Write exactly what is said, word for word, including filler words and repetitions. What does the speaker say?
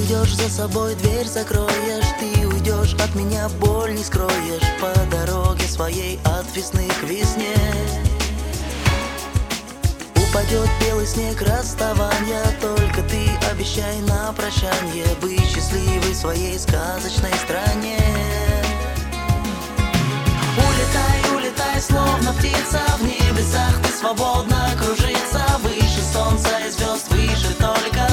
уйдешь, за собой дверь закроешь. Ты уйдешь, от меня боль не скроешь. По дороге своей от весны к весне упадет белый снег расставания. Только ты обещай на прощанье быть счастливой в своей сказочной стране. Улетай, улетай, словно птица, в небесах ты свободно кружится. Выше солнца и звезд, выше только